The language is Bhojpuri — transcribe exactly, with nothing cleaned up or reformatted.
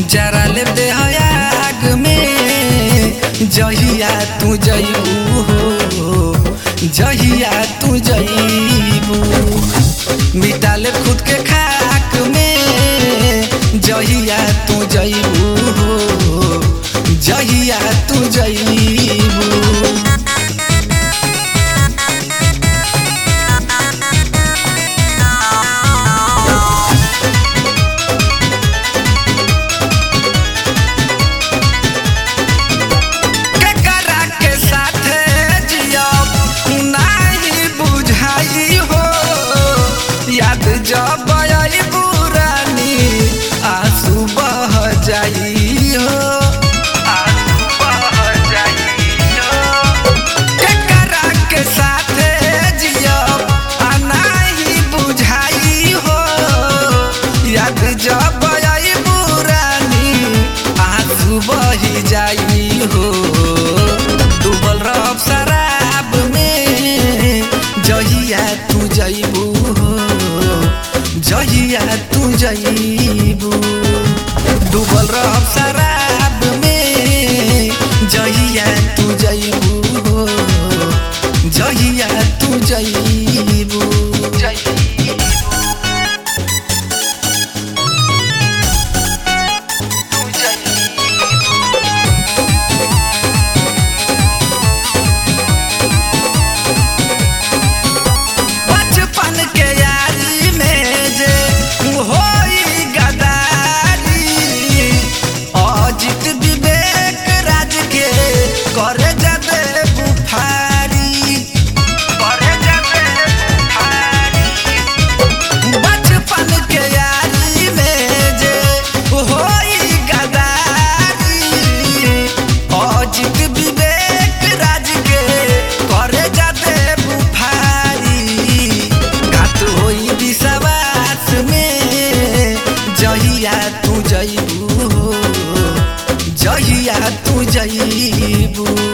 जरा ले दे आग में जहिया तू जइबू हो, जहिया तू जइबू मिटा ले खुद के खाक में जहिया तू जइबू हो, जहिया तू जइबू। जब आई पुरानी आंसू बह जाई हो, आंसू बह जाई हो केकरा के साथे जियब नहीं बुझाई हो। याद जब आई पुरानी आंसू बही जाई हो। डूबल रह शराब में जहिया तू जइबू हो, जहिया तू जइबू। डूबल रह शराब में जहिया तू जइबू हो, जहिया तू जइबू जइबू। जहिया तू जइबू हो, जहिया तू जइबू।